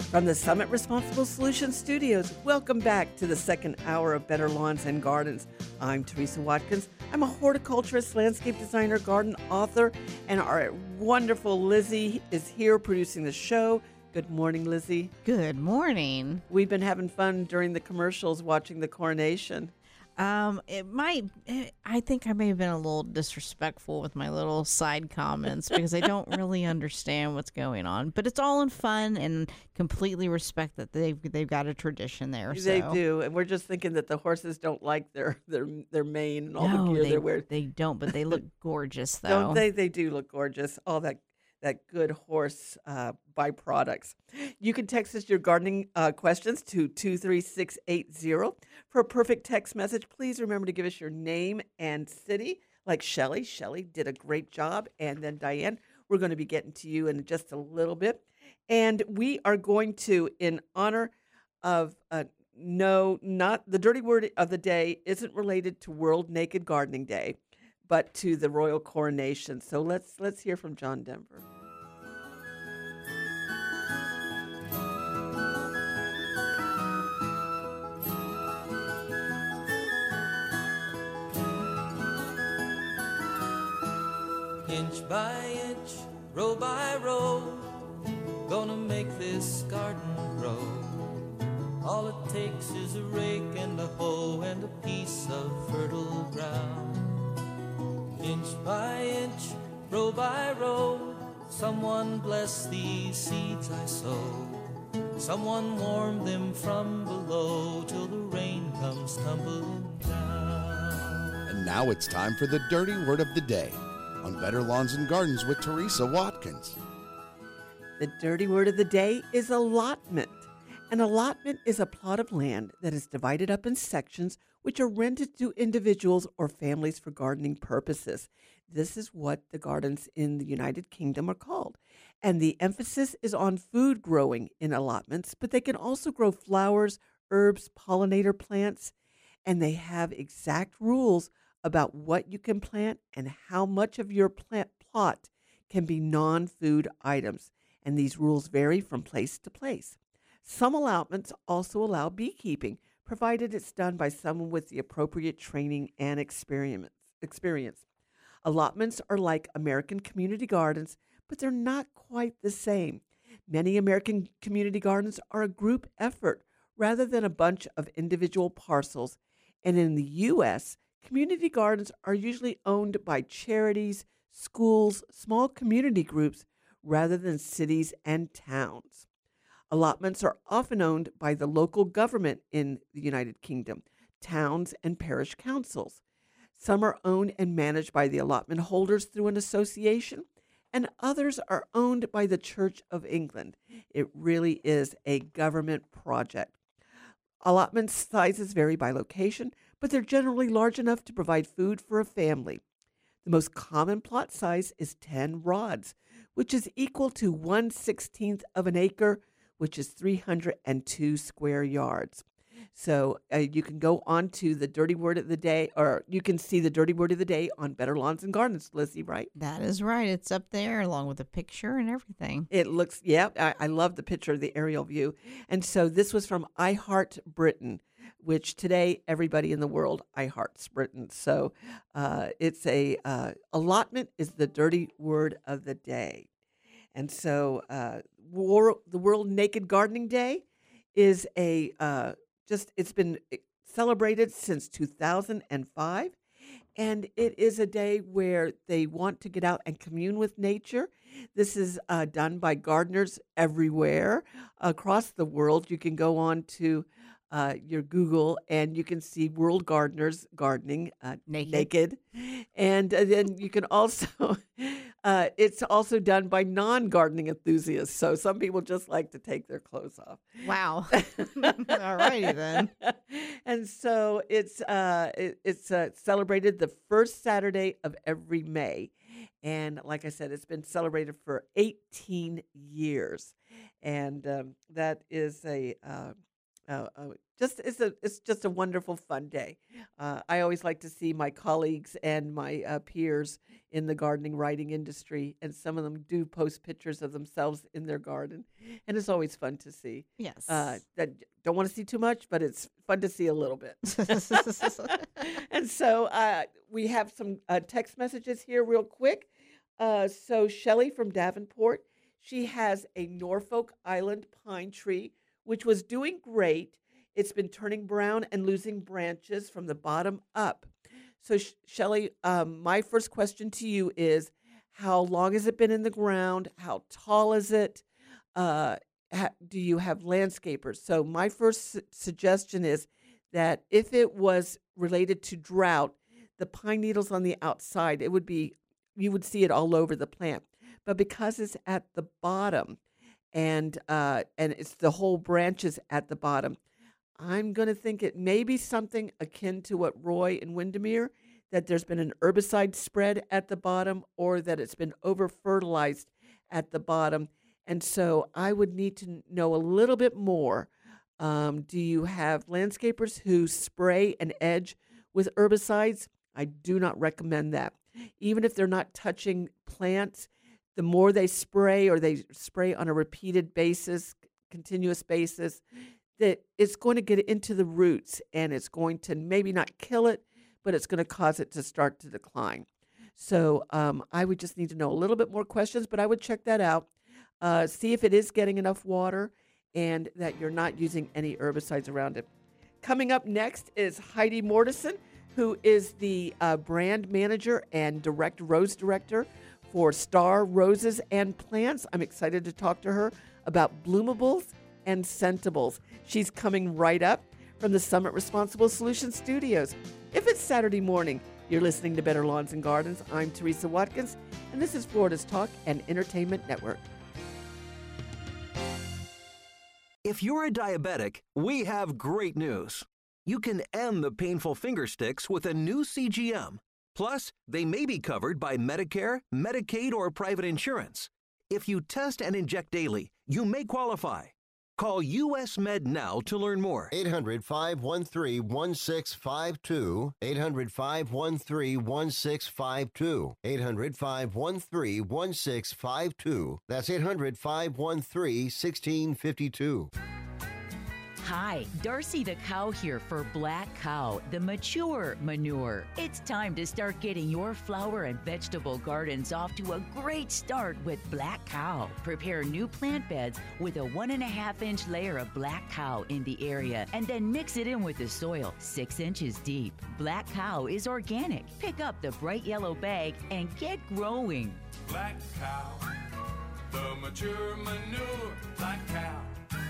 From the Summit Responsible Solutions Studios, welcome back to the second hour of Better Lawns and Gardens. I'm Teresa Watkins. I'm a horticulturist, landscape designer, garden author, and our wonderful Lizzie is here producing the show. Good morning, Lizzie. Good morning. We've been having fun during the commercials watching the coronation. I think I may have been a little disrespectful with my little side comments because I don't really understand what's going on. But it's all in fun and completely respect that they've got a tradition there. They do, and we're just thinking that the horses don't like their mane and all the gear they're wearing. They don't, but they look gorgeous though. Don't they? They do look gorgeous. All that good horse byproducts. You can text us your gardening questions to 23680. For a perfect text message, please remember to give us your name and city, like Shelley. Shelley did a great job. And then Diane, we're going to be getting to you in just a little bit. And we are going to, in honor of, not the dirty word of the day isn't related to World Naked Gardening Day, but to the royal coronation. So let's hear from John Denver. Inch by inch, row by row, gonna make this garden grow. All it takes is a rake and a hoe and a piece of fertile ground. Inch by inch, row by row, someone bless these seeds I sow. Someone warm them from below till the rain comes tumbling down. And now it's time for the dirty word of the day on Better Lawns and Gardens with Teresa Watkins. The dirty word of the day is allotment. An allotment is a plot of land that is divided up in sections which are rented to individuals or families for gardening purposes. This is what the gardens in the United Kingdom are called. And the emphasis is on food growing in allotments, but they can also grow flowers, herbs, pollinator plants, and they have exact rules about what you can plant and how much of your plant plot can be non-food items. And these rules vary from place to place. Some allotments also allow beekeeping, provided it's done by someone with the appropriate training and experience. Allotments are like American community gardens, but they're not quite the same. Many American community gardens are a group effort rather than a bunch of individual parcels. And in the U.S., community gardens are usually owned by charities, schools, small community groups, rather than cities and towns. Allotments are often owned by the local government in the United Kingdom, towns and parish councils. Some are owned and managed by the allotment holders through an association, and others are owned by the Church of England. It really is a government project. Allotment sizes vary by location, but they're generally large enough to provide food for a family. The most common plot size is 10 rods, which is equal to 1/16 of an acre, which is 302 square yards. So you can go on to the dirty word of the day, or you can see the dirty word of the day on Better Lawns and Gardens, Lizzie, right? That is right. It's up there along with a picture and everything. It looks, I love the picture of the aerial view. And so this was from I Heart Britain, which today everybody in the world iHearts Britain. So it's allotment is the dirty word of the day. And so the World Naked Gardening Day is it's been celebrated since 2005. And it is a day where they want to get out and commune with nature. This is done by gardeners everywhere across the world. You can go on to your Google and you can see World Gardeners gardening naked. And then you can also, it's also done by non-gardening enthusiasts. So some people just like to take their clothes off. Wow. All righty then. And so it's celebrated the first Saturday of every May. And like I said, it's been celebrated for 18 years. And that is It's just a wonderful fun day. I always like to see my colleagues and my peers in the gardening writing industry, and some of them do post pictures of themselves in their garden, and it's always fun to see. Yes. That don't want to see too much, but it's fun to see a little bit. And so we have some text messages here, real quick. So Shelley from Davenport, she has a Norfolk Island pine tree which was doing great. It's been turning brown and losing branches from the bottom up. So, Shelley, my first question to you is, how long has it been in the ground? How tall is it? Do you have landscapers? So, my first suggestion is that if it was related to drought, the pine needles on the outside, you would see it all over the plant. But because it's at the bottom, and it's the whole branches at the bottom, I'm going to think it may be something akin to what Roy and Windermere, that there's been an herbicide spread at the bottom, or that it's been over-fertilized at the bottom. And so I would need to know a little bit more. Do you have landscapers who spray an edge with herbicides? I do not recommend that. Even if they're not touching plants, the more they spray, or they spray on a repeated basis, continuous basis, that it's going to get into the roots, and it's going to maybe not kill it, but it's going to cause it to start to decline. So I would just need to know a little bit more questions, but I would check that out. See if it is getting enough water and that you're not using any herbicides around it. Coming up next is Heidi Mortensen, who is the brand manager and rose director for Star Roses and Plants. I'm excited to talk to her about bloomables and sentables. She's coming right up from the Summit Responsible Solutions Studios. If it's Saturday morning, you're listening to Better Lawns and Gardens. I'm Teresa Watkins, and this is Florida's Talk and Entertainment Network. If you're a diabetic, we have great news. You can end the painful finger sticks with a new CGM. Plus, they may be covered by Medicare, Medicaid, or private insurance. If you test and inject daily, you may qualify. Call US Med now to learn more. 800-513-1652. 800-513-1652. 800-513-1652. That's 800-513-1652. Hi, Darcy the Cow here for Black Cow, the mature manure. It's time to start getting your flower and vegetable gardens off to a great start with Black Cow. Prepare new plant beds with a 1.5-inch layer of Black Cow in the area, and then mix it in with the soil 6 inches deep. Black Cow is organic. Pick up the bright yellow bag and get growing. Black Cow, the mature manure. Black Cow.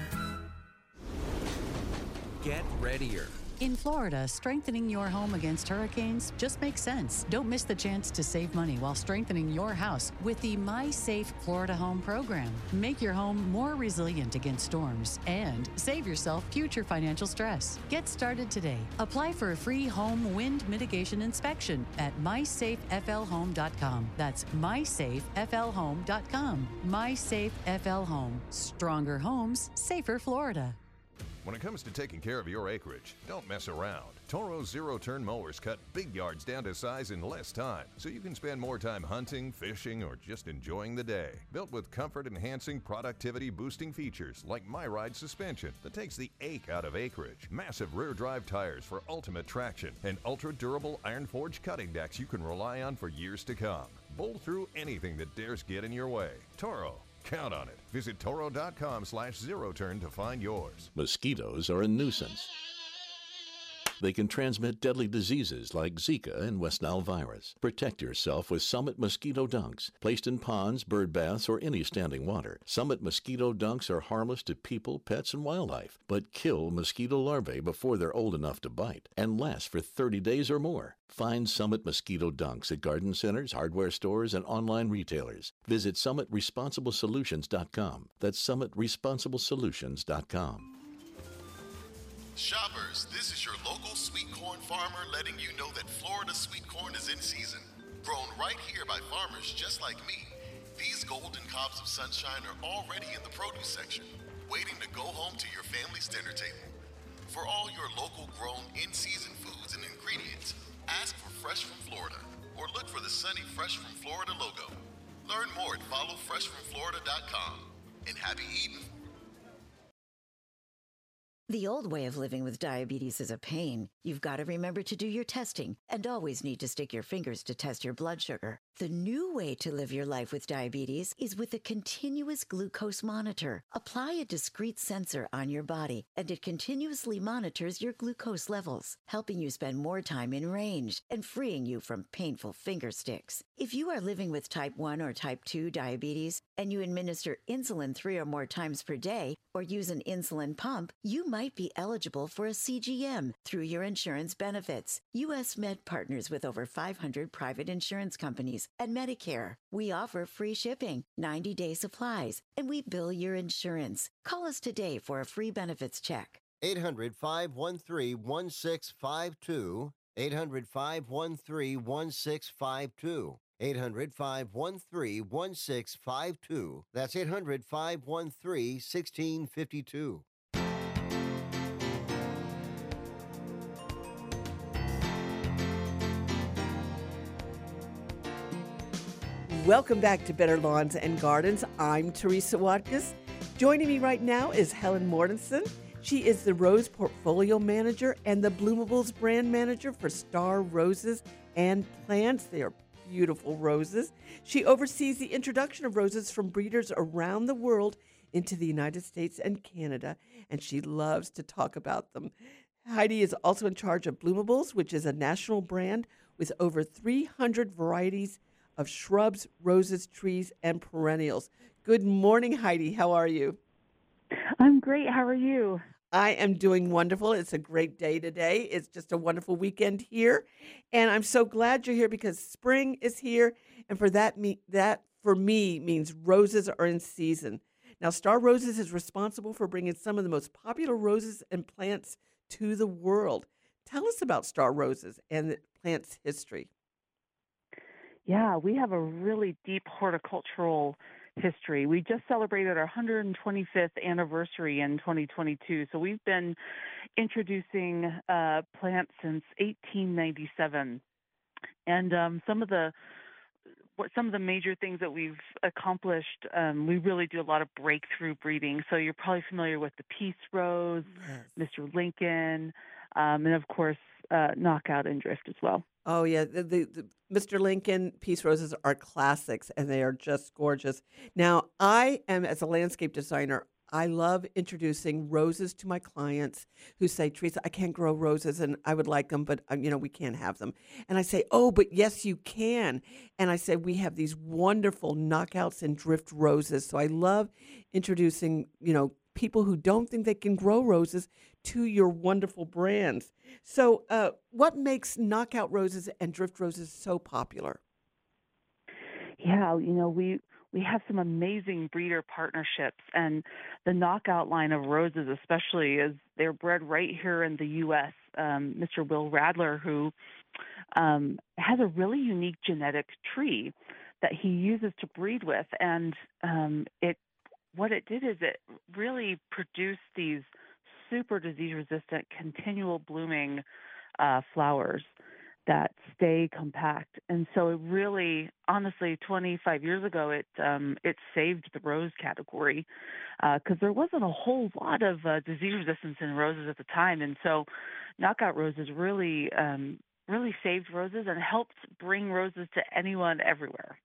Get readier. In Florida, strengthening your home against hurricanes just makes sense. Don't miss the chance to save money while strengthening your house with the My Safe Florida Home program. Make your home more resilient against storms and save yourself future financial stress. Get started today. Apply for a free home wind mitigation inspection at mysafeflhome.com. That's mysafeflhome.com. My Safe FL Home. Stronger homes, safer Florida. When it comes to taking care of your acreage, don't mess around. Toro zero-turn mowers cut big yards down to size in less time, so you can spend more time hunting, fishing, or just enjoying the day. Built with comfort-enhancing, productivity-boosting features like MyRide suspension that takes the ache out of acreage, massive rear-drive tires for ultimate traction, and ultra-durable iron-forged cutting decks you can rely on for years to come. Bowl through anything that dares get in your way. Toro. Count on it. Visit Toro.com/zero-turn to find yours. Mosquitoes are a nuisance. They can transmit deadly diseases like Zika and West Nile virus. Protect yourself with Summit Mosquito Dunks. Placed in ponds, bird baths, or any standing water, Summit Mosquito Dunks are harmless to people, pets, and wildlife, but kill mosquito larvae before they're old enough to bite and last for 30 days or more. Find Summit Mosquito Dunks at garden centers, hardware stores, and online retailers. Visit SummitResponsibleSolutions.com. That's SummitResponsibleSolutions.com. Shoppers, this is your local sweet corn farmer letting you know that Florida sweet corn is in season. Grown right here by farmers just like me, these golden cobs of sunshine are already in the produce section, waiting to go home to your family's dinner table. For all your local grown in-season foods and ingredients, ask for Fresh from Florida or look for the sunny Fresh from Florida logo. Learn more at followfreshfromflorida.com. And happy eating! The old way of living with diabetes is a pain. You've got to remember to do your testing and always need to stick your fingers to test your blood sugar. The new way to live your life with diabetes is with a continuous glucose monitor. Apply a discrete sensor on your body, and it continuously monitors your glucose levels, helping you spend more time in range and freeing you from painful finger sticks. If you are living with type 1 or type 2 diabetes and you administer insulin 3 or more times per day or use an insulin pump, you might be eligible for a CGM through your insurance benefits. U.S. Med partners with over 500 private insurance companies and Medicare. We offer free shipping, 90-day supplies, and we bill your insurance. Call us today for a free benefits check. 800-513-1652. 800-513-1652. 800-513-1652. That's 800-513-1652. Welcome back to Better Lawns and Gardens. I'm Teresa Watkiss. Joining me right now is Helen Mortensen. She is the Rose Portfolio Manager and the Bloomables Brand Manager for Star Roses and Plants. They are beautiful roses. She oversees the introduction of roses from breeders around the world into the United States and Canada, and she loves to talk about them. Heidi is also in charge of Bloomables, which is a national brand with over 300 varieties of shrubs, roses, trees, and perennials. Good morning, Heidi. How are you? I'm great. How are you? I am doing wonderful. It's a great day today. It's just a wonderful weekend here. And I'm so glad you're here because spring is here. And that for me means roses are in season. Now, Star Roses is responsible for bringing some of the most popular roses and plants to the world. Tell us about Star Roses and the plant's history. Yeah, we have a really deep horticultural history. We just celebrated our 125th anniversary in 2022. So we've been introducing plants since 1897. And some of the major things that we've accomplished, we really do a lot of breakthrough breeding. So you're probably familiar with the Peace Rose, yes, Mr. Lincoln, and of course, Knockout and Drift as well. Oh, yeah. The Mr. Lincoln Peace Roses are classics, and they are just gorgeous. Now, I am, as a landscape designer, I love introducing roses to my clients who say, Teresa, I can't grow roses, and I would like them, but, we can't have them. And I say, oh, but yes, you can. And I say, we have these wonderful knockouts and drift roses. So I love introducing, people who don't think they can grow roses to your wonderful brands. So what makes knockout roses and drift roses so popular? Yeah, we have some amazing breeder partnerships, and the knockout line of roses especially is they're bred right here in the U.S. Mr. Will Radler, who has a really unique genetic tree that he uses to breed with, and what it did is it really produced these super disease-resistant, continual blooming flowers that stay compact. And so it really, honestly, 25 years ago, it saved the rose category because there wasn't a whole lot of disease resistance in roses at the time. And so knockout roses really saved roses and helped bring roses to anyone everywhere.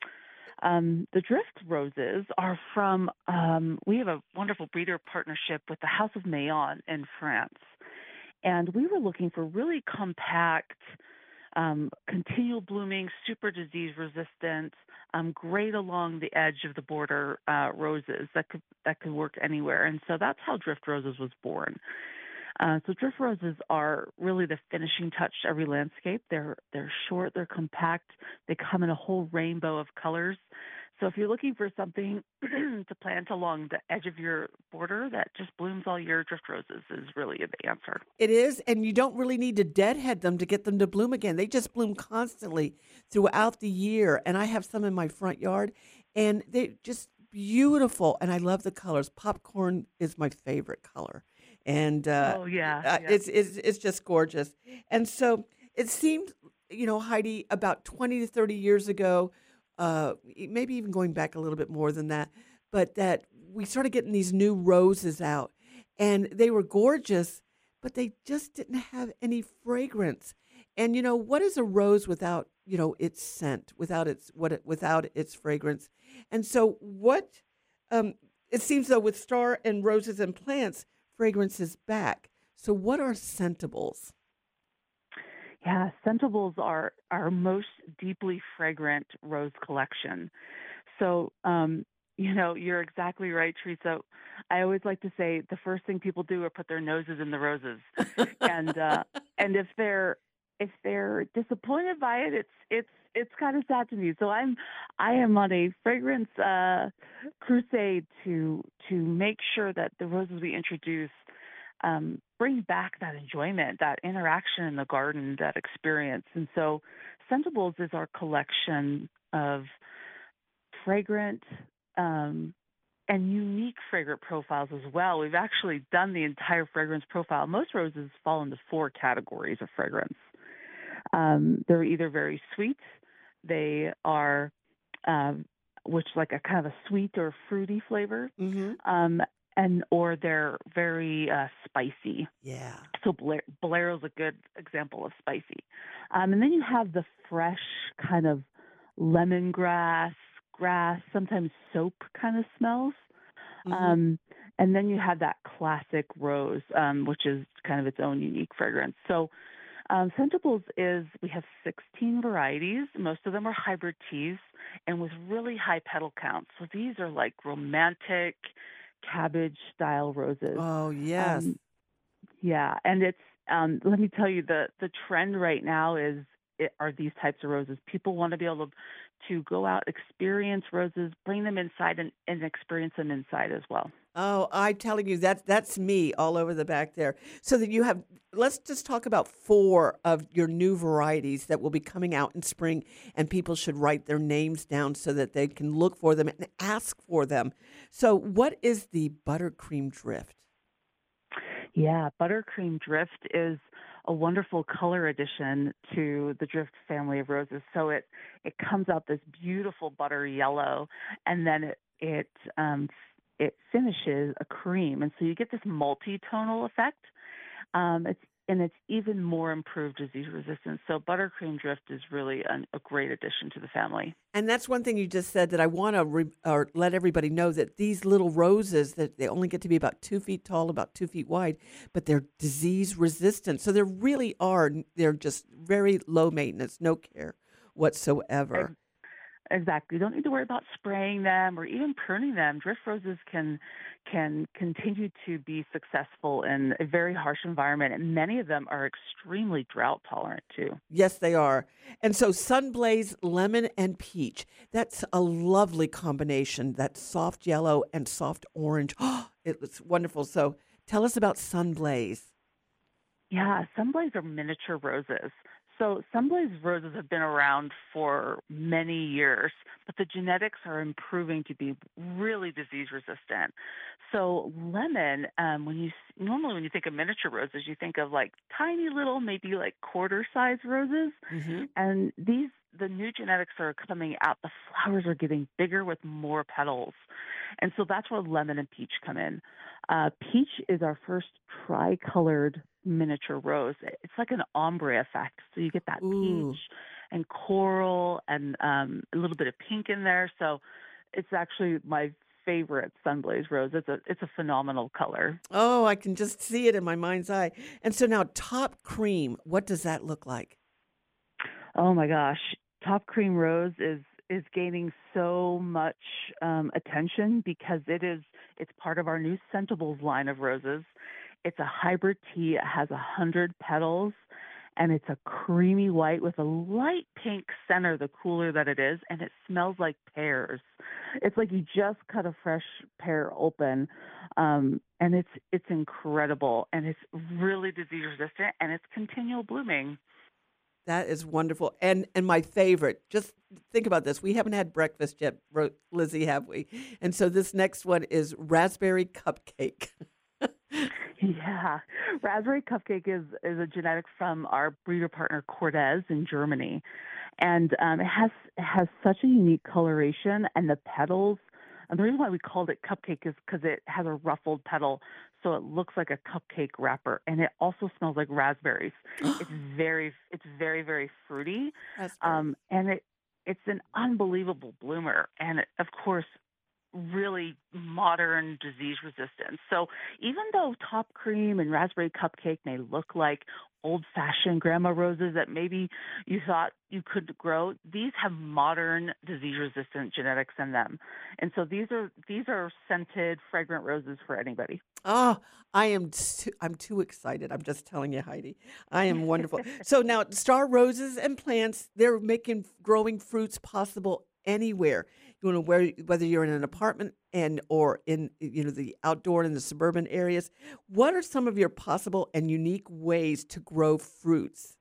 The drift roses are from, we have a wonderful breeder partnership with the House of Mayenne in France. And we were looking for really compact, continual blooming, super disease resistant, great along the edge of the border roses that could work anywhere. And so that's how Drift Roses was born. So drift roses are really the finishing touch to every landscape. They're short, they're compact, they come in a whole rainbow of colors. So if you're looking for something to plant along the edge of your border that just blooms all year, drift roses is really the answer. It is, and you don't really need to deadhead them to get them to bloom again. They just bloom constantly throughout the year, and I have some in my front yard, and they're just beautiful, and I love the colors. Popcorn is my favorite color. and Oh yeah, yeah. it's just gorgeous. And so it seemed, Heidi, about 20 to 30 years ago, maybe even going back a little bit more than that, but that we started getting these new roses out, and they were gorgeous, but they just didn't have any fragrance. And what is a rose without its scent, without its fragrance? And so what? It seems though with Star and Roses and Plants, fragrance is back. So what are scentables? Yeah, Scentables are our most deeply fragrant rose collection. So, you're exactly right, Teresa. I always like to say the first thing people do are put their noses in the roses, and and if they're disappointed by it, it's kind of sad to me. So I am on a fragrance crusade to make sure that the roses we introduce bring back that enjoyment, that interaction in the garden, that experience. And so Scentables is our collection of fragrant and unique fragrant profiles as well. We've actually done the entire fragrance profile. Most roses fall into 4 categories of fragrance. They're either very sweet, they are, which like a kind of a sweet or fruity flavor, or they're very spicy. Yeah. So Bolero's a good example of spicy. And then you have the fresh kind of lemongrass, grass, sometimes soap kind of smells. And then you have that classic rose, which is kind of its own unique fragrance. So Scentables we have 16 varieties. Most of them are hybrid teas and with really high petal counts. So these are like romantic cabbage style roses. Oh, yes. Yeah. And it's, let me tell you, the trend right now are these types of roses. People want to be able to go out, experience roses, bring them inside and experience them inside as well. Oh, I'm telling you, that's me all over the back there. So that you have, let's just talk about 4 of your new varieties that will be coming out in spring, and people should write their names down so that they can look for them and ask for them. So what is the Buttercream Drift? Yeah, Buttercream Drift is a wonderful color addition to the Drift family of roses. So it comes out this beautiful butter yellow, and then it finishes a cream, and so you get this multi-tonal effect. It's even more improved disease resistance. So Buttercream Drift is really a great addition to the family. And that's one thing you just said that I want to let everybody know, that these little roses, that they only get to be about 2 feet tall, about 2 feet wide, but they're disease resistant. So they're just very low maintenance, no care whatsoever. Exactly. You don't need to worry about spraying them or even pruning them. Drift roses can continue to be successful in a very harsh environment, and many of them are extremely drought tolerant too. Yes, they are. And so Sunblaze Lemon and Peach, that's a lovely combination, that soft yellow and soft orange. Oh, it was wonderful. So tell us about Sunblaze. Yeah, Sunblaze are miniature roses. So Sunblaze roses have been around for many years, but the genetics are improving to be really disease resistant. So lemon, when you think of miniature roses, you think of like tiny little, maybe like quarter-size roses. And the new genetics are coming out. The flowers are getting bigger with more petals. And so that's where lemon and peach come in. Peach is our first tri-colored miniature rose. It's like an ombre effect. So you get that peach and coral and a little bit of pink in there. So it's actually my favorite Sunblaze rose. It's a phenomenal color. Oh, I can just see it in my mind's eye. And so now Top Cream, what does that look like? Oh my gosh. Top Cream Rose is gaining so much attention because it's part of our new Scentables line of roses. It's a hybrid tea. It has 100 petals, and it's a creamy white with a light pink center the cooler that it is, and it smells like pears. It's like you just cut a fresh pear open, and it's incredible, and it's really disease resistant, and it's continual blooming. That is wonderful. And my favorite, just think about this. We haven't had breakfast yet, Lizzie, have we? And so this next one is Raspberry Cupcake. Yeah, raspberry cupcake is a genetic from our breeder partner Cortez in Germany, and it has such a unique coloration, and the petals. And the reason why we called it cupcake is because it has a ruffled petal, so it looks like a cupcake wrapper, and it also smells like raspberries. It's very fruity, Raspberry. and it's an unbelievable bloomer, and of course really modern disease resistance. So even though top cream and raspberry cupcake may look like old fashioned grandma roses that maybe you thought you could grow, these have modern disease resistant genetics in them. And so these are scented, fragrant roses for anybody. Oh, I'm too excited. I'm just telling you, Heidi. I am wonderful. So now Star Roses and Plants, they're making growing fruits possible anywhere. You know, whether you're in an apartment and or in the outdoor in the suburban areas. What are some of your possible and unique ways to grow fruits?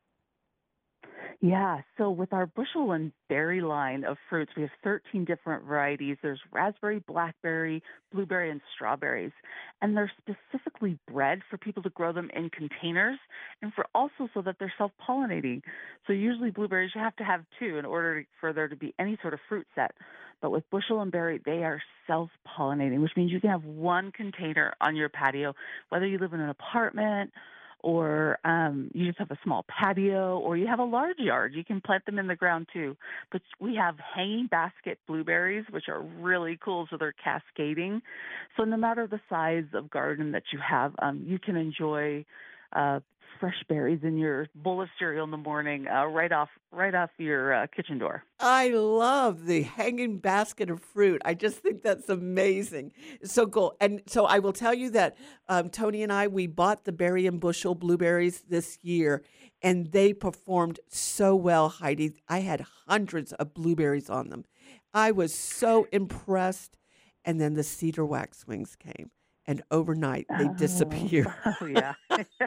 Yeah, so with our bushel and berry line of fruits, we have 13 different varieties. There's raspberry, blackberry, blueberry, and strawberries. And they're specifically bred for people to grow them in containers and for also so that they're self-pollinating. So usually blueberries, you have to have two in order for there to be any sort of fruit set. But with bushel and berry, they are self-pollinating, which means you can have one container on your patio, whether you live in an apartment or you just have a small patio, or you have a large yard. You can plant them in the ground too. But we have hanging basket blueberries, which are really cool, so they're cascading. So no matter the size of garden that you have, you can enjoy fresh berries in your bowl of cereal in the morning, right off your kitchen door. I love the hanging basket of fruit. I just think that's amazing. It's so cool. And so I will tell you that Tony and I, we bought the Berry and Bushel blueberries this year, and they performed so well, Heidi. I had hundreds of blueberries on them. I was so impressed. And then the cedar waxwings came, and overnight they disappeared. Oh yeah.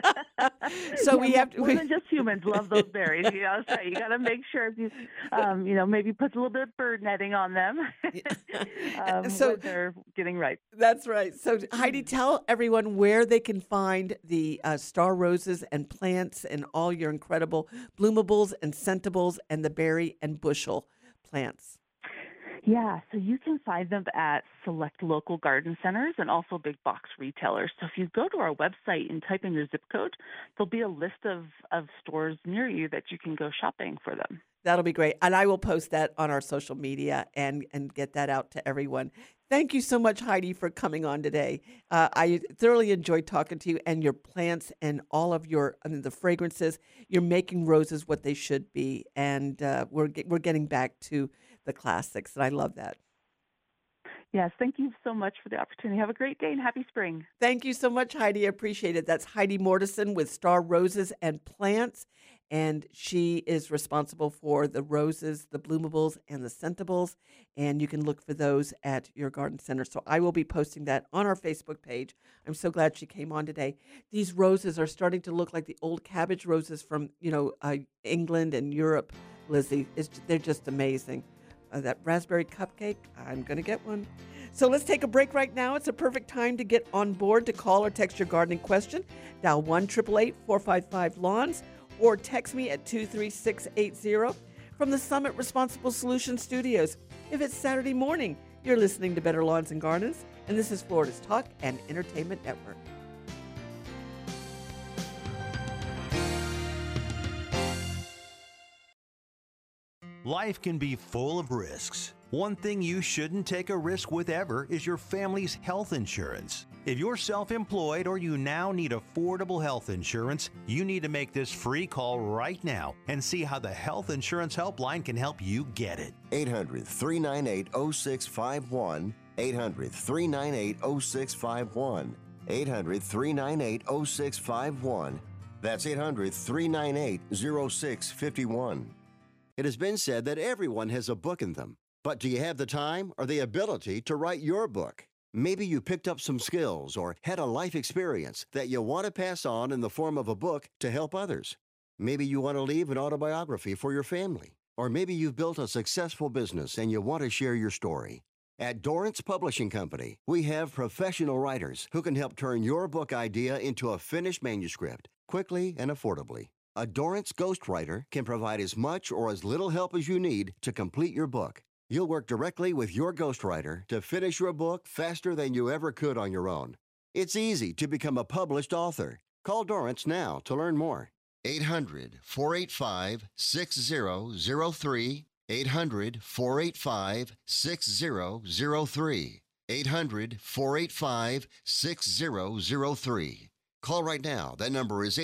So we have to. More than just humans love those berries. So you got to make sure if you, maybe put a little bit of bird netting on them So when they're getting ripe. that's right. So Heidi, tell everyone where they can find the star roses and plants and all your incredible bloomables and sentables and the berry and bushel plants. Yeah, so you can find them at select local garden centers and also big box retailers. So if you go to our website and type in your zip code, there'll be a list of stores near you that you can go shopping for them. That'll be great. And I will post that on our social media and get that out to everyone. Thank you so much, Heidi, for coming on today. I thoroughly enjoyed talking to you and your plants and all of the fragrances. You're making roses what they should be. And we're getting back to the classics. And I love that. Yes, thank you so much for the opportunity. Have a great day and happy spring. Thank you so much, Heidi. I appreciate it. That's Heidi Mortensen with Star Roses and Plants. And she is responsible for the roses, the bloomables, and the sentables. And you can look for those at your garden center. So I will be posting that on our Facebook page. I'm so glad she came on today. These roses are starting to look like the old cabbage roses from, England and Europe, Lizzie. They're just amazing. That raspberry cupcake, I'm going to get one. So let's take a break right now. It's a perfect time to get on board to call or text your gardening question. Dial 1-888-455-LAWNS or text me at 23680 from the Summit Responsible Solutions Studios. If it's Saturday morning, you're listening to Better Lawns and Gardens, and this is Florida's Talk and Entertainment Network. Life can be full of risks. One thing you shouldn't take a risk with ever is your family's health insurance. If you're self-employed or you now need affordable health insurance, you need to make this free call right now and see how the Health Insurance Helpline can help you get it. 800-398-0651. 800-398-0651. 800-398-0651. That's 800-398-0651. It has been said that everyone has a book in them. But do you have the time or the ability to write your book? Maybe you picked up some skills or had a life experience that you want to pass on in the form of a book to help others. Maybe you want to leave an autobiography for your family. Or maybe you've built a successful business and you want to share your story. At Dorrance Publishing Company, we have professional writers who can help turn your book idea into a finished manuscript quickly and affordably. A Dorrance ghostwriter can provide as much or as little help as you need to complete your book. You'll work directly with your ghostwriter to finish your book faster than you ever could on your own. It's easy to become a published author. Call Dorrance now to learn more. 800-485-6003. 800-485-6003. 800-485-6003. Call right now. That number is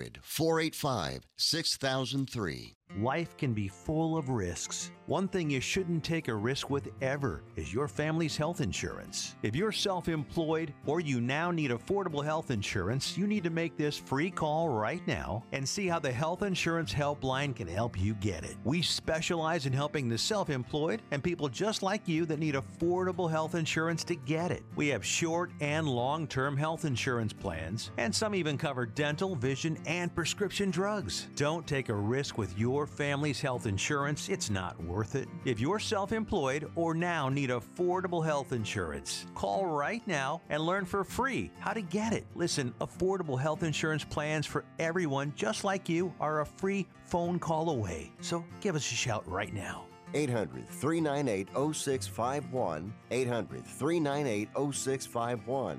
800-485-6003. Life can be full of risks. One thing you shouldn't take a risk with ever is your family's health insurance. If you're self-employed or you now need affordable health insurance, you need to make this free call right now and see how the Health Insurance Helpline can help you get it. We specialize in helping the self-employed and people just like you that need affordable health insurance to get it. We have short and long-term health insurance plans, and some even cover dental, vision, and prescription drugs. Don't take a risk with your family's health insurance. It's not worth it. If you're self-employed or now need affordable health insurance, call right now and learn for free how to get it. Listen, affordable health insurance plans for everyone just like you are a free phone call away. So give us a shout right now. 800-398-0651. 800-398-0651.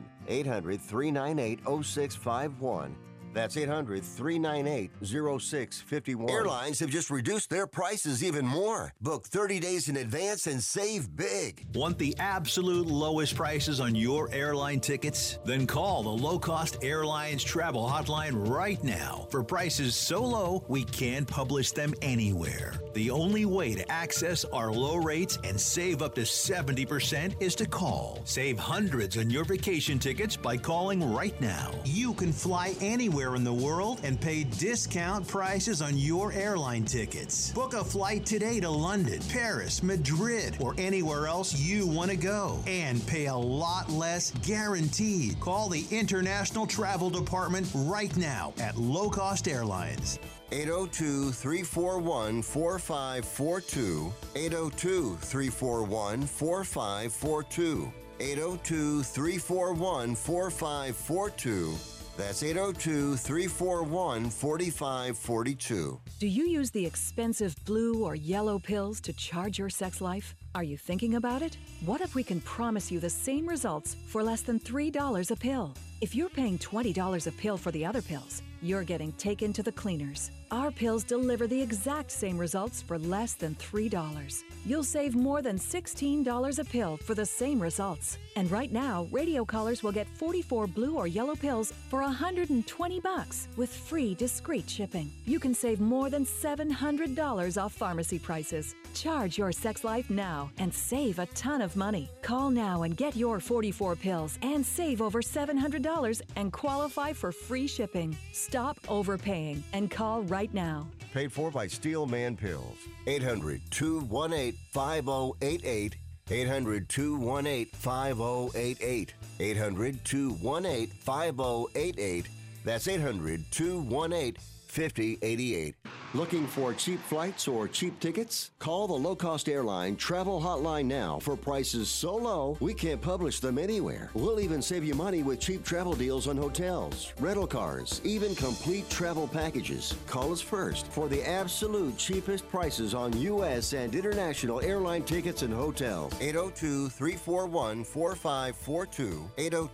800-398-0651. That's 800-398-0651. Airlines have just reduced their prices even more. Book 30 days in advance and save big. Want the absolute lowest prices on your airline tickets? Then call the Low Cost Airlines Travel Hotline right now for prices so low we can't publish them anywhere. The only way to access our low rates and save up to 70% is to call. Save hundreds on your vacation tickets by calling right now. You can fly anywhere in the world and pay discount prices on your airline tickets. Book a flight today to London, Paris, Madrid, or anywhere else you want to go and pay a lot less guaranteed. Call the International Travel Department right now at Low Cost Airlines. 802-341-4542. 802-341-4542. 802-341-4542. That's 802-341-4542. Do you use the expensive blue or yellow pills to charge your sex life? Are you thinking about it? What if we can promise you the same results for less than $3 a pill? If you're paying $20 a pill for the other pills, you're getting taken to the cleaners. Our pills deliver the exact same results for less than $3. You'll save more than $16 a pill for the same results. And right now, radio callers will get 44 blue or yellow pills for $120 with free discreet shipping. You can save more than $700 off pharmacy prices. Charge your sex life now and save a ton of money. Call now and get your 44 pills and save over $700 and qualify for free shipping. Stop overpaying and call right now. Paid for by Steelman Pills. 800-218-5088. 800-218-5088. 800-218-5088. That's 800-218-5088. Looking for cheap flights or cheap tickets? Call the Low Cost Airline Travel Hotline now for prices so low we can't publish them anywhere. We'll even save you money with cheap travel deals on hotels, rental cars, even complete travel packages. Call us first for the absolute cheapest prices on U.S. and international airline tickets and hotels. 802-341-4542.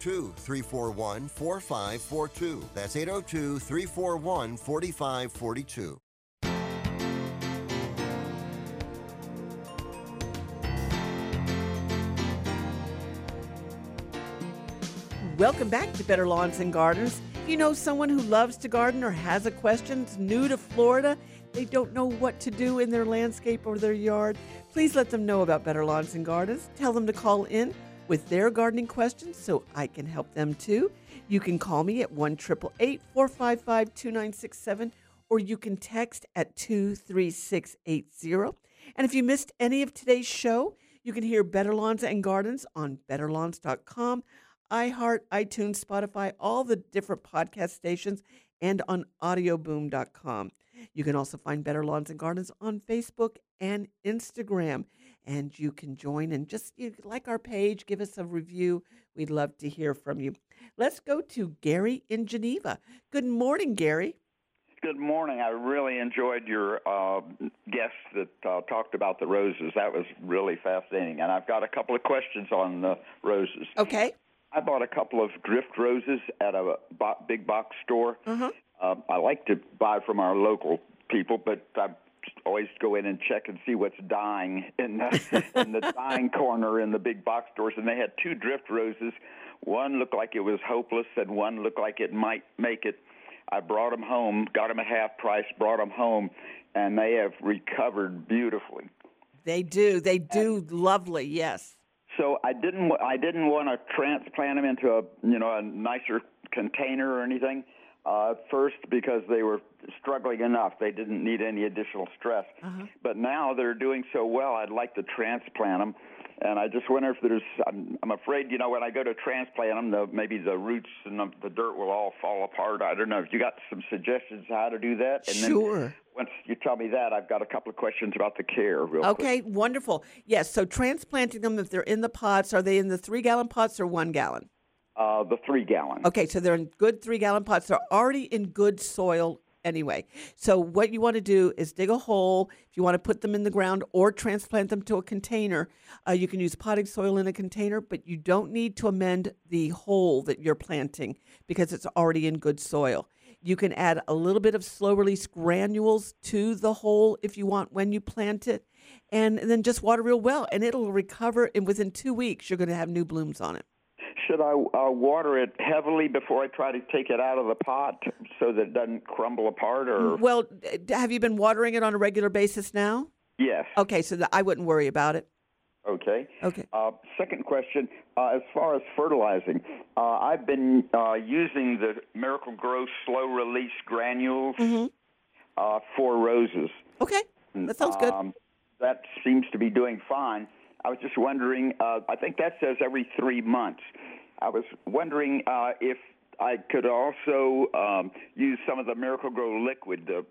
802-341-4542. That's 802-341-4542. Welcome back to Better Lawns and Gardens. If you know someone who loves to garden or has a question, is new to Florida, they don't know what to do in their landscape or their yard, please let them know about Better Lawns and Gardens. Tell them to call in with their gardening questions so I can help them too. You can call me at 1-888-455-2967 or you can text at 23680. And if you missed any of today's show, you can hear Better Lawns and Gardens on betterlawns.com, iHeart, iTunes, Spotify, all the different podcast stations, and on audioboom.com. You can also find Better Lawns and Gardens on Facebook and Instagram. and you can join and just like our page, give us a review. We'd love to hear from you. Let's go to Gary in Geneva. Good morning, Gary. Good morning. I really enjoyed your guest that talked about the roses. That was really fascinating. And I've got a couple of questions on the roses. Okay. I bought a couple of drift roses at a big box store. I like to buy from our local people, but I always go in and check and see what's dying in the dying corner in the big box stores. And they had two drift roses. One looked like it was hopeless, and one looked like it might make it. I brought them home, got them at half price, brought them home, and they have recovered beautifully. They do. They do lovely, yes. So I didn't want to transplant them into a nicer container or anything at first because they were struggling enough. They didn't need any additional stress. But now they're doing so well, I'd like to transplant them. And I just wonder if I'm afraid, when I go to transplant them, maybe the roots and the dirt will all fall apart. I don't know. If you got some suggestions how to do that? And sure. Then once you tell me that, I've got a couple of questions about the care real quick. Okay, wonderful. Yes, so transplanting them, if they're in the pots, are they in the 3-gallon pots or 1 gallon? The 3-gallon. Okay, so they're in good 3-gallon pots. They're already in good soil anyway. So what you want to do is dig a hole. If you want to put them in the ground or transplant them to a container, you can use potting soil in a container, but you don't need to amend the hole that you're planting because it's already in good soil. You can add a little bit of slow-release granules to the hole if you want when you plant it, and then just water real well, and it'll recover, and within 2 weeks, you're going to have new blooms on it. Should I water it heavily before I try to take it out of the pot so that it doesn't crumble apart? Or Well, have you been watering it on a regular basis now? Yes. Okay, so I wouldn't worry about it. Okay. Okay. Second question, as far as fertilizing, I've been using the Miracle-Gro slow-release granules for roses. Okay, that sounds good. That seems to be doing fine. I was just wondering, I think that says every 3 months. I was wondering if I could also use some of the Miracle-Gro liquid, the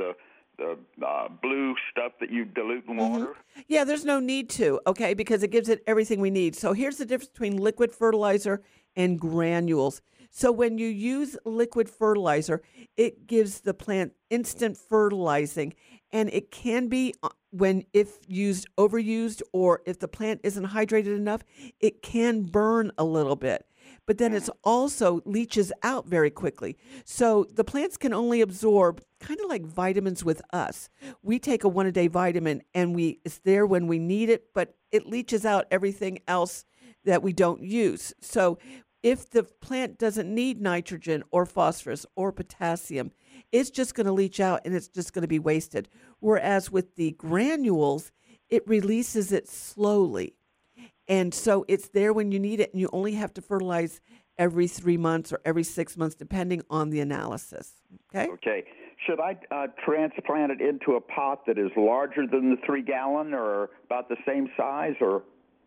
blue stuff that you dilute in water. Yeah, there's no need to, okay, because it gives it everything we need. So here's the difference between liquid fertilizer and granules. So when you use liquid fertilizer, it gives the plant instant fertilizing, and it can be if overused, or if the plant isn't hydrated enough, it can burn a little bit. But then it's also leaches out very quickly. So the plants can only absorb kind of like vitamins with us. We take a 1-a-day vitamin and it's there when we need it, but it leaches out everything else that we don't use. So if the plant doesn't need nitrogen or phosphorus or potassium, it's just going to leach out and it's just going to be wasted. Whereas with the granules, it releases it slowly. And so it's there when you need it, and you only have to fertilize every 3 months or every 6 months, depending on the analysis. Okay? Okay. Should I transplant it into a pot that is larger than the 3-gallon or about the same size, or?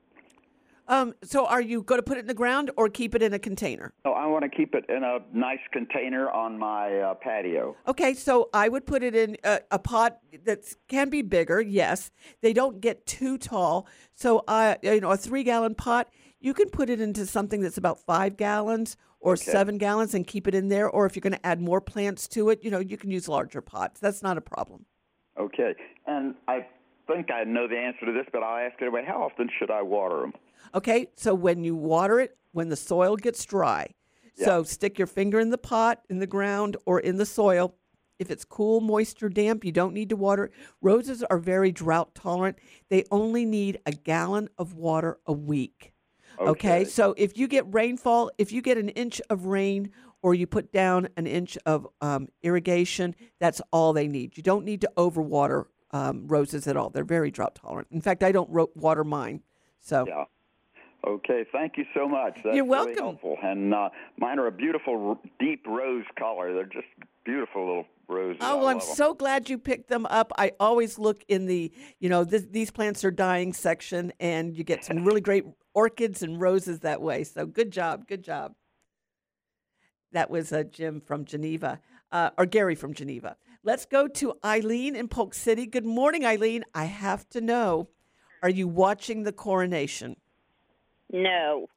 So are you going to put it in the ground or keep it in a container? No, I want to keep it in a nice container on my patio. Okay, so I would put it in a pot that can be bigger, yes. They don't get too tall. So, a 3-gallon pot, you can put it into something that's about 5 gallons or 7 gallons and keep it in there. Or if you're going to add more plants to it, you can use larger pots. That's not a problem. Okay, and I think I know the answer to this, but I'll ask anyway, how often should I water them? Okay, so when you water it, when the soil gets dry, so stick your finger in the pot, in the ground, or in the soil. If it's cool, moist, or damp, you don't need to water it. Roses are very drought tolerant. They only need a gallon of water a week. Okay, so if you get rainfall, if you get an inch of rain or you put down an inch of irrigation, that's all they need. You don't need to overwater roses at all. They're very drought tolerant. In fact, I don't water mine. So. Yeah. Okay, thank you so much. That's You're welcome. Really helpful. And mine are a beautiful deep rose color. They're just beautiful little roses. Oh, well, I'm so glad you picked them up. I always look in the, these plants are dying section, and you get some really great orchids and roses that way. So good job. Good job. That was Jim from Geneva, or Gary from Geneva. Let's go to Eileen in Polk City. Good morning, Eileen. I have to know, Are you watching the coronation? No.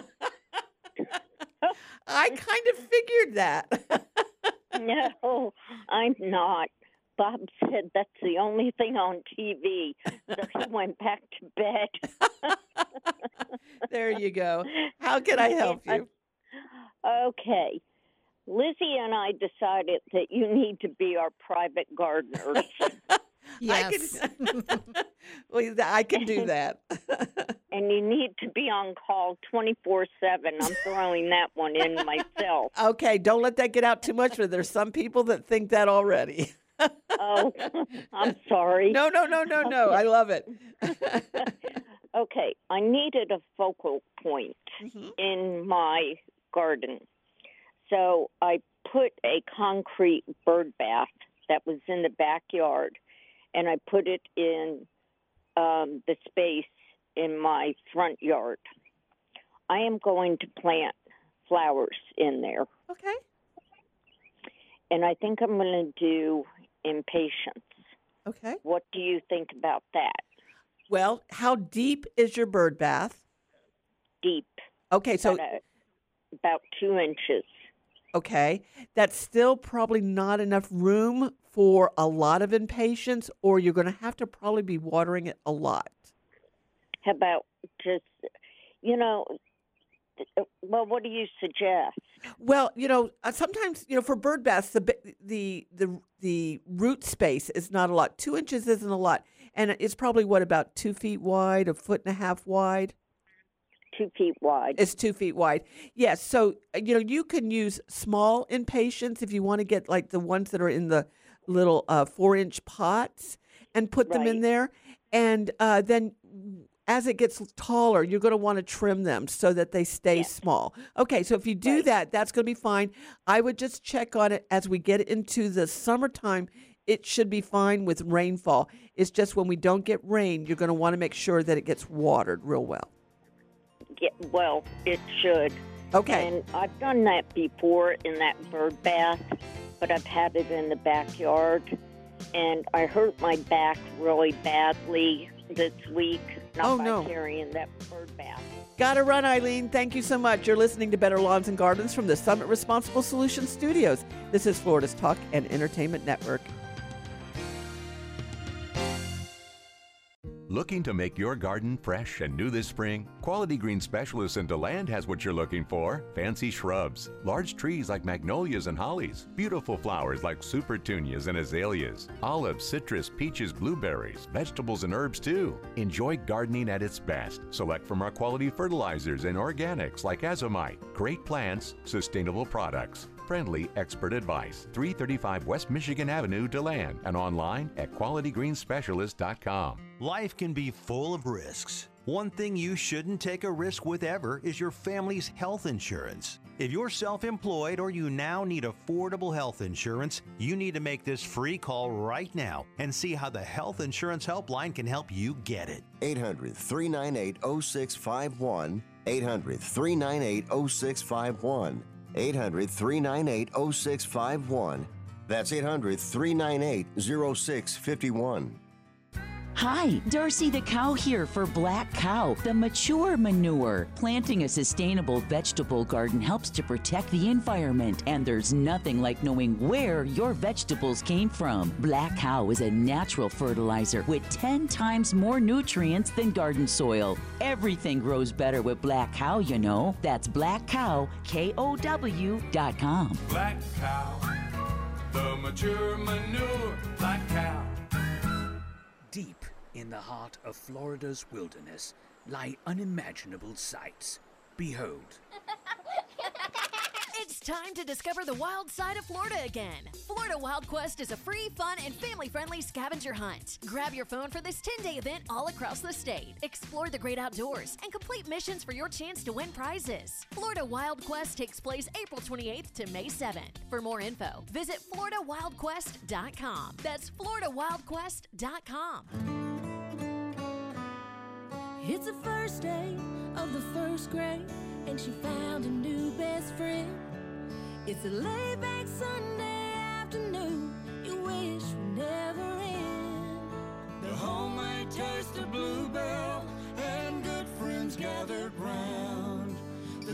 I kind of figured that. No, I'm not. Bob said that's the only thing on TV, so he went back to bed. There you go. How can I help you? Okay. Lizzie and I decided that you need to be our private gardeners. Yes. Well, I can do that. And you need to be on call 24/7. I'm throwing that one in myself. Okay, don't let that get out too much, but there's some people that think that already. Oh, I'm sorry. No. I love it. Okay, I needed a focal point in my garden. So I put a concrete bird bath that was in the backyard, and I put it in the space in my front yard. I am going to plant flowers in there. Okay. And I think I'm going to do impatiens. Okay. What do you think about that? Well, how deep is your bird bath? Deep. Okay, so about 2 inches. Okay, that's still probably not enough room for a lot of impatiens, or you're going to have to probably be watering it a lot. How about just, well, what do you suggest? Well, sometimes, for bird baths, the root space is not a lot. 2 inches isn't a lot. And it's probably, about 2 feet wide, 1.5 feet wide? 2 feet wide. It's 2 feet wide. Yes. So, you can use small impatiens if you want to get like the ones that are in the little 4-inch pots and put them in there. And then as it gets taller, you're going to want to trim them so that they stay small. Okay. So if you do that, that's going to be fine. I would just check on it as we get into the summertime. It should be fine with rainfall. It's just when we don't get rain, you're going to want to make sure that it gets watered real well. Yeah, well, it should. Okay. And I've done that before in that bird bath, but I've had it in the backyard, and I hurt my back really badly this week, not by carrying that bird bath. Gotta run, Eileen. Thank you so much. You're listening to Better Lawns and Gardens from the Summit Responsible Solutions Studios. This is Florida's Talk and Entertainment Network. Looking to make your garden fresh and new this spring? Quality Green Specialists in DeLand has what you're looking for. Fancy shrubs, large trees like magnolias and hollies, beautiful flowers like supertunias and azaleas, olives, citrus, peaches, blueberries, vegetables and herbs too. Enjoy gardening at its best. Select from our quality fertilizers and organics like Azomite. Great plants, sustainable products. Friendly expert advice. 335 West Michigan Avenue, DeLand, and online at qualitygreenspecialist.com. Life can be full of risks. One thing you shouldn't take a risk with ever is your family's health insurance. If you're self-employed or you now need affordable health insurance, you need to make this free call right now and see how the Health Insurance Helpline can help you get it. 800-398-0651. 800-398-0651. 800-398-0651. That's 800-398-0651. Hi, Darcy the Cow here for Black Cow, the mature manure. Planting a sustainable vegetable garden helps to protect the environment, and there's nothing like knowing where your vegetables came from. Black Cow is a natural fertilizer with 10 times more nutrients than garden soil. Everything grows better with Black Cow, you know. That's blackcow, KOW.com. Black Cow, the mature manure, Black Cow. Deep in the heart of Florida's wilderness lie unimaginable sights. Behold. It's time to discover the wild side of Florida again. Florida Wild Quest is a free, fun, and family-friendly scavenger hunt. Grab your phone for this 10-day event all across the state. Explore the great outdoors and complete missions for your chance to win prizes. Florida Wild Quest takes place April 28th to May 7th. For more info, visit FloridaWildQuest.com. That's FloridaWildQuest.com. It's the first day of the first grade, and she found a new best friend. It's a laid-back Sunday afternoon you wish would never end. The homemade taste of blueberry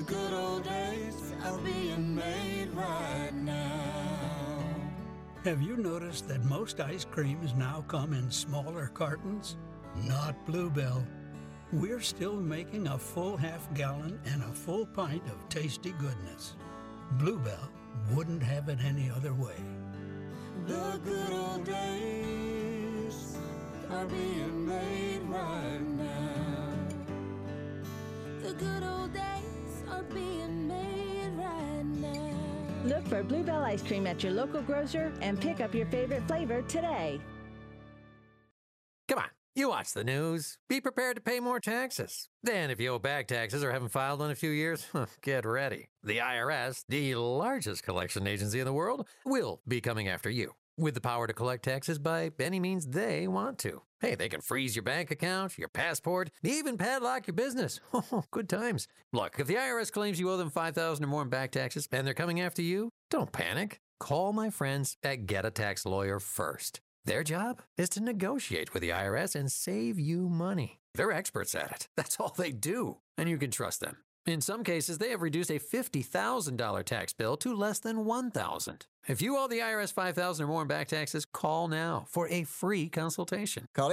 good old days are being made right now. Have you noticed that most ice creams now come in smaller cartons? Not Bluebell. We're still making a full half-gallon and a full pint of tasty goodness. Bluebell wouldn't have it any other way. The good old days are being made right now. The good old days are being made right now. Look for Bluebell ice cream at your local grocer and pick up your favorite flavor today. Come on, you watch the news. Be prepared to pay more taxes. Then if you owe back taxes or haven't filed in a few years, get ready. The IRS, the largest collection agency in the world, will be coming after you with the power to collect taxes by any means they want to. Hey, they can freeze your bank account, your passport, even padlock your business. Good times. Look, if the IRS claims you owe them $5,000 or more in back taxes and they're coming after you, don't panic. Call my friends at Get a Tax Lawyer first. Their job is to negotiate with the IRS and save you money. They're experts at it. That's all they do, and you can trust them. In some cases, they have reduced a $50,000 tax bill to less than $1,000. If you owe the IRS $5,000 or more in back taxes, call now for a free consultation. Call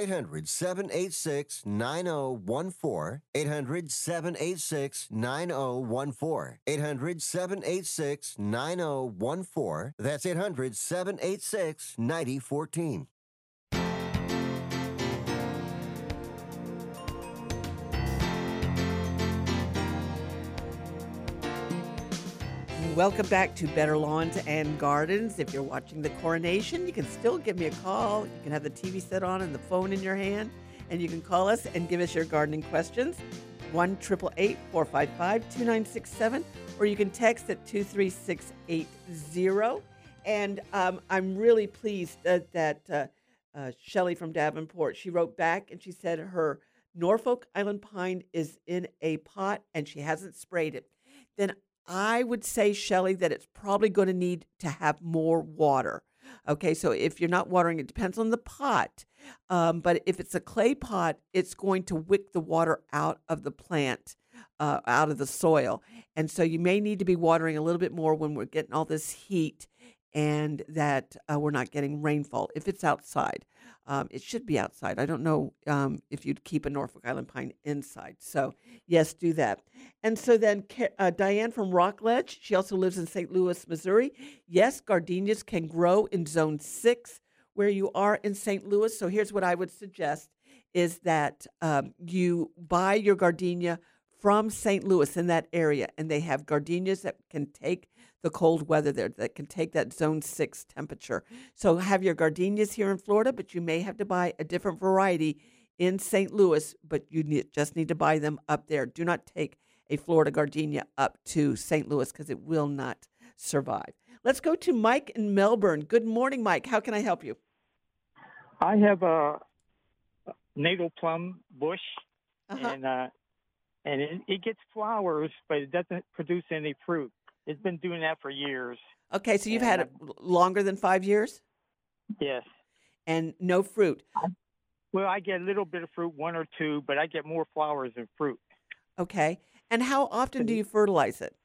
800-786-9014. 800-786-9014. 800-786-9014. That's 800-786-9014. Welcome back to Better Lawns and Gardens. If you're watching the coronation, you can still give me a call. You can have the TV set on and the phone in your hand, and you can call us and give us your gardening questions, 1-888-455-2967, or you can text at 23680. And I'm really pleased that Shelley from Davenport, she wrote back and she said her Norfolk Island pine is in a pot and she hasn't sprayed it. Then I would say, Shelley, that it's probably going to need to have more water. Okay, so if you're not watering, it depends on the pot. But if it's a clay pot, it's going to wick the water out of the plant, out of the soil. And so you may need to be watering a little bit more when we're getting all this heat and that we're not getting rainfall. If it's outside, it should be outside. I don't know if you'd keep a Norfolk Island pine inside. So, yes, do that. And so then Diane from Rockledge, she also lives in St. Louis, Missouri. Yes, gardenias can grow in Zone 6 where you are in St. Louis. So here's what I would suggest is that you buy your gardenia from St. Louis in that area, and they have gardenias that can take the cold weather there, that can take that Zone 6 temperature. So have your gardenias here in Florida, but you may have to buy a different variety in St. Louis, but you just need to buy them up there. Do not take a Florida gardenia up to St. Louis because it will not survive. Let's go to Mike in Melbourne. Good morning, Mike. How can I help you? I have a navel plum bush, and it gets flowers, but it doesn't produce any fruit. It's been doing that for years. Okay, so you've had it longer than 5 years? Yes. And no fruit? Well, I get a little bit of fruit, one or two, but I get more flowers than fruit. Okay. And how often do you fertilize it?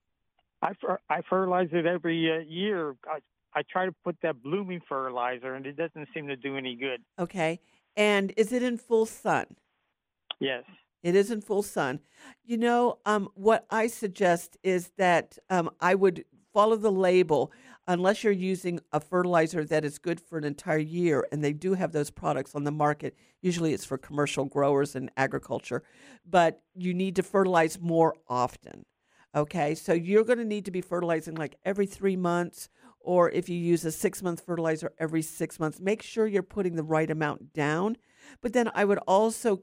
I fertilize it every year. I try to put that blooming fertilizer, and it doesn't seem to do any good. Okay. And is it in full sun? Yes. It is in full sun. You know, what I suggest is that I would follow the label unless you're using a fertilizer that is good for an entire year, and they do have those products on the market. Usually it's for commercial growers and agriculture, but you need to fertilize more often. Okay, so you're going to need to be fertilizing like every 3 months, or if you use a 6-month fertilizer every 6 months, make sure you're putting the right amount down. But then I would also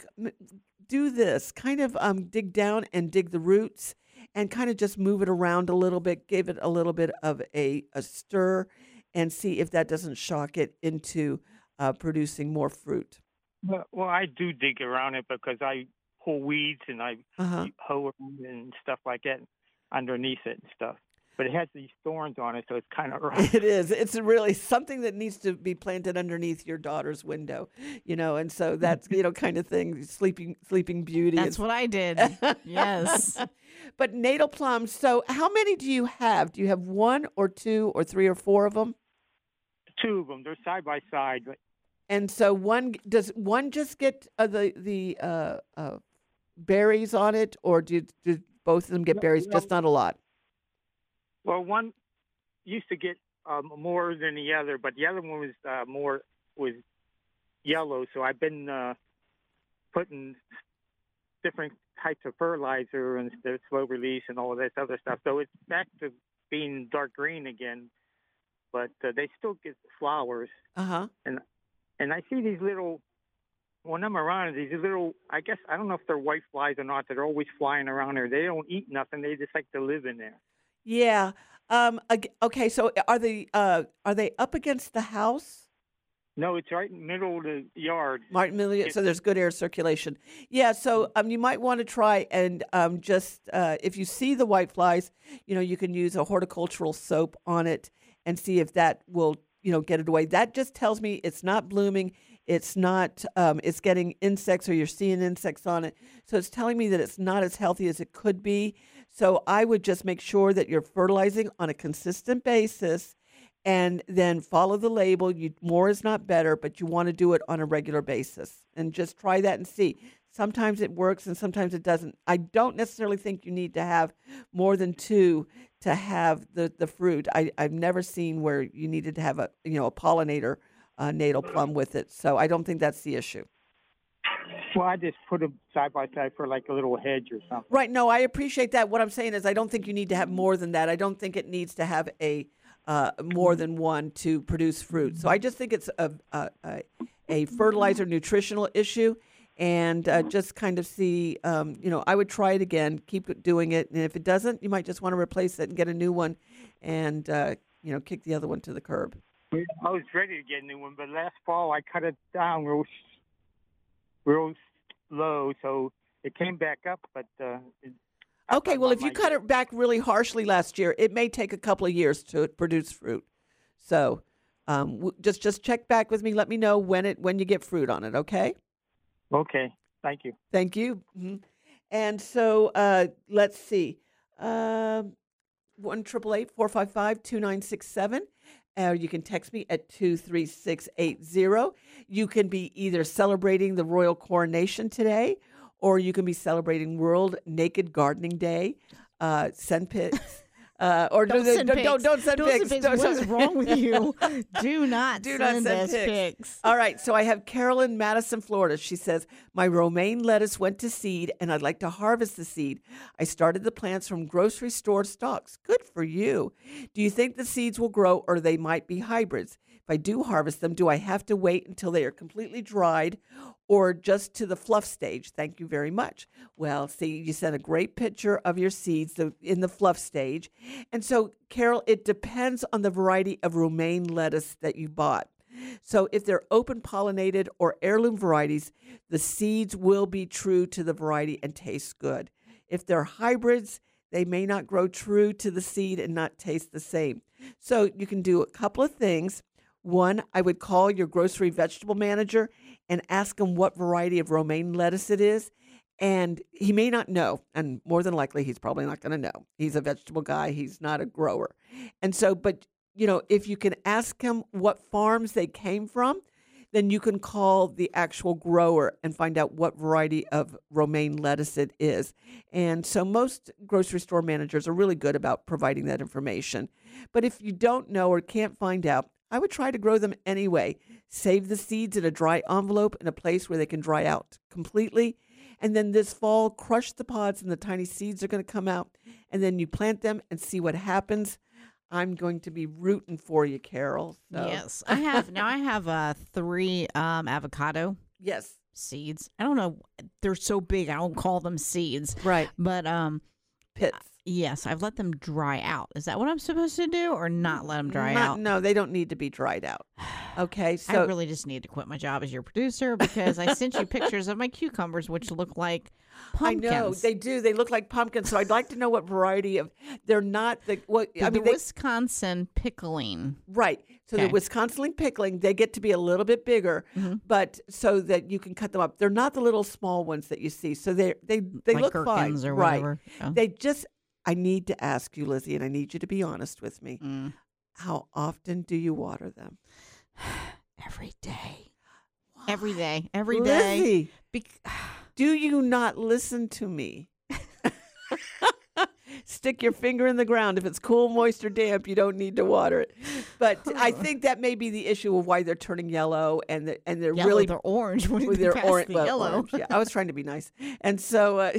do this, kind of dig down and dig the roots and kind of just move it around a little bit, give it a little bit of a stir and see if that doesn't shock it into producing more fruit. Well, I do dig around it because I pull weeds and I hoe and stuff like that underneath it and stuff. but it has these thorns on it, so it's kind of rough. It is. It's really something that needs to be planted underneath your daughter's window, and so that's, kind of thing, sleeping beauty. That's what I did. Yes. But natal plums, so how many do you have? Do you have one or two or three or four of them? Two of them. They're side by side. And so does one just get the berries on it, or do both of them get berries, just not a lot? Well, one used to get more than the other, but the other one was yellow. So I've been putting different types of fertilizer and the slow release and all of this other stuff. So it's back to being dark green again, but they still get flowers. And I see these little, when I'm around, these little, I guess, I don't know if they're whiteflies or not, that are always flying around there. They don't eat nothing. They just like to live in there. Yeah. Okay. So are they up against the house? No, it's right in the middle of the yard. So there's good air circulation. Yeah. So you might want to try and just if you see the whiteflies, you can use a horticultural soap on it and see if that will get it away. That just tells me it's not blooming. It's not. It's getting insects, or you're seeing insects on it. So it's telling me that it's not as healthy as it could be. So I would just make sure that you're fertilizing on a consistent basis, and then follow the label. More is not better, but you want to do it on a regular basis, and just try that and see. Sometimes it works and sometimes it doesn't. I don't necessarily think you need to have more than two to have the fruit. I've never seen where you needed to have a pollinator natal plum with it. So I don't think that's the issue. Well, I just put them side by side for like a little hedge or something. Right. No, I appreciate that. What I'm saying is I don't think you need to have more than that. I don't think it needs to have a more than one to produce fruit. So I just think it's a fertilizer nutritional issue, and just kind of see, I would try it again, keep doing it. And if it doesn't, you might just want to replace it and get a new one and, kick the other one to the curb. I was ready to get a new one, but last fall I cut it down real low, so it came back up. But okay, well, if you cut it back really harshly last year, it may take a couple of years to produce fruit. So just check back with me. Let me know when you get fruit on it. Okay. Okay. Thank you. Thank you. Mm-hmm. And so let's see. 1-888-455-2967. You can text me at 23680. You can be either celebrating the royal coronation today, or you can be celebrating World Naked Gardening Day. Send pics. Or don't send pics. Don't send pics. What is wrong with you? Do not send us pics. All right. So I have Carolyn, Madison, Florida. She says, my romaine lettuce went to seed, and I'd like to harvest the seed. I started the plants from grocery store stocks. Good for you. Do you think the seeds will grow, or they might be hybrids? If I do harvest them, do I have to wait until they are completely dried, or just to the fluff stage? Thank you very much. Well, see, you sent a great picture of your seeds in the fluff stage. And so, Carol, it depends on the variety of romaine lettuce that you bought. So if they're open pollinated or heirloom varieties, the seeds will be true to the variety and taste good. If they're hybrids, they may not grow true to the seed and not taste the same. So you can do a couple of things. One, I would call your grocery vegetable manager and ask him what variety of romaine lettuce it is. And he may not know. And more than likely, he's probably not going to know. He's a vegetable guy. He's not a grower. And so, but, if you can ask him what farms they came from, then you can call the actual grower and find out what variety of romaine lettuce it is. And so most grocery store managers are really good about providing that information. But if you don't know or can't find out, I would try to grow them anyway. Save the seeds in a dry envelope in a place where they can dry out completely. And then this fall, crush the pods and the tiny seeds are going to come out. And then you plant them and see what happens. I'm going to be rooting for you, Carol. So. Yes, I have 3 avocado seeds. I don't know. They're so big. I don't call them seeds. Right. But pits. Yes, I've let them dry out. Is that what I'm supposed to do, or not let them dry out? No, they don't need to be dried out. Okay, so I really just need to quit my job as your producer because I sent you pictures of my cucumbers, which look like pumpkins. I know they do. They look like pumpkins. So I'd like to know what variety of. They're not the what. The Wisconsin pickling. Right. So the Wisconsin pickling, they get to be a little bit bigger, but so that you can cut them up. They're not the little small ones that you see. So they like look gherkins fine, or right? whatever. Yeah. They just. I need to ask you, Lizzie, and I need you to be honest with me. How often do you water them? Every day. Every day. Every Lizzie, day. Do you not listen to me? Stick your finger in the ground. If it's cool, moist, or damp, you don't need to water it. But I think that may be the issue of why they're turning yellow and they're Yellow, really they're orange. When they're orange. Yellow. Orange, yeah. I was trying to be nice, and so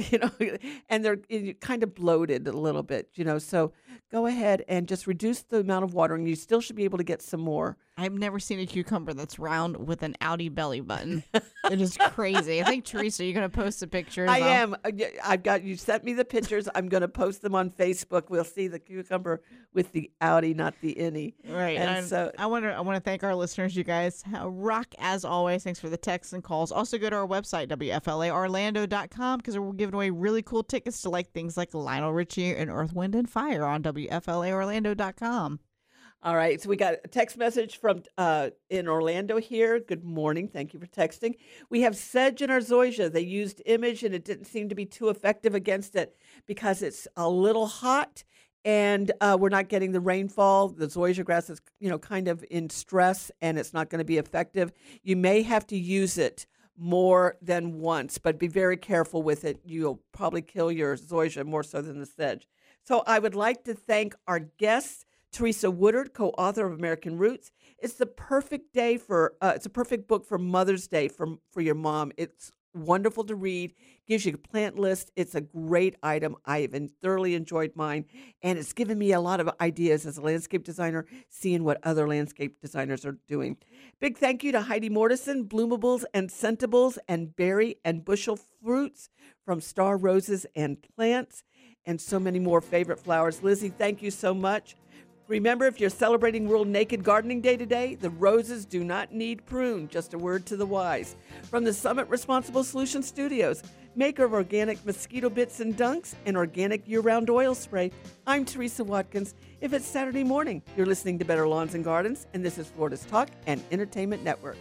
and they're kind of bloated a little bit, So go ahead and just reduce the amount of watering. You still should be able to get some more. I've never seen a cucumber that's round with an outie belly button. It is crazy. I think, Teresa, you're going to post the pictures. I am. You sent me the pictures. I'm going to post them on Facebook. We'll see the cucumber with the outie, not the innie. Right. And so I want to thank our listeners, you guys. Rock as always. Thanks for the texts and calls. Also go to our website, WFLAOrlando.com, because we're giving away really cool tickets to things like Lionel Richie and Earth, Wind, and Fire on WFLAOrlando.com. All right, so we got a text message from in Orlando here. Good morning. Thank you for texting. We have sedge in our zoysia. They used Image, and it didn't seem to be too effective against it because it's a little hot, and we're not getting the rainfall. The zoysia grass is, kind of in stress, and it's not going to be effective. You may have to use it more than once, but be very careful with it. You'll probably kill your zoysia more so than the sedge. So I would like to thank our guests, Teresa Woodard, co-author of American Roots. It's the perfect day it's a perfect book for Mother's Day for your mom. It's wonderful to read, gives you a plant list. It's a great item. I've thoroughly enjoyed mine, and it's given me a lot of ideas as a landscape designer, seeing what other landscape designers are doing. Big thank you to Heidi Mortison, Bloomables and Scentables, and Berry and Bushel Fruits from Star Roses and Plants, and so many more favorite flowers. Lizzie, thank you so much. Remember, if you're celebrating World Naked Gardening Day today, the roses do not need prune. Just a word to the wise. From the Summit Responsible Solutions Studios, maker of organic mosquito bits and dunks and organic year-round oil spray, I'm Teresa Watkins. If it's Saturday morning, you're listening to Better Lawns and Gardens, and this is Florida's Talk and Entertainment Network.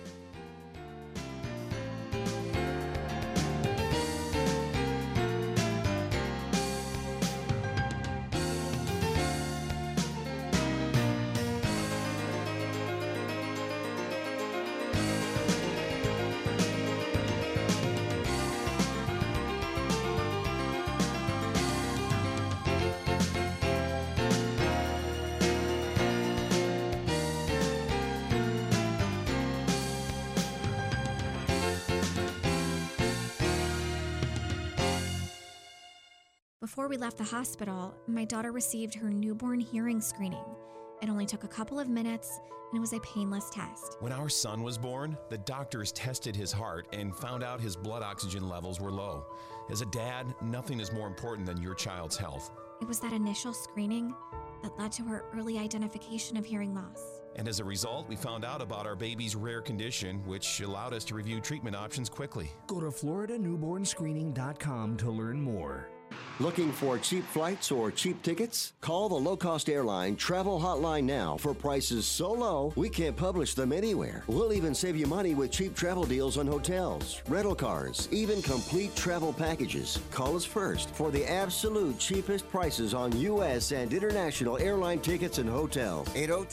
Before we left the hospital, my daughter received her newborn hearing screening. It only took a couple of minutes, and it was a painless test. When our son was born, the doctors tested his heart and found out his blood oxygen levels were low. As a dad, nothing is more important than your child's health. It was that initial screening that led to her early identification of hearing loss. And as a result, we found out about our baby's rare condition, which allowed us to review treatment options quickly. Go to FloridaNewbornScreening.com to learn more. Looking for cheap flights or cheap tickets? Call the low-cost airline travel hotline now for prices so low we can't publish them anywhere. We'll even save you money with cheap travel deals on hotels, rental cars, even complete travel packages. Call us first for the absolute cheapest prices on U.S. and international airline tickets and hotels.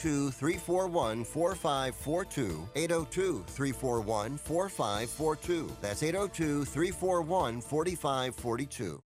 802-341-4542. 802-341-4542. That's 802-341-4542.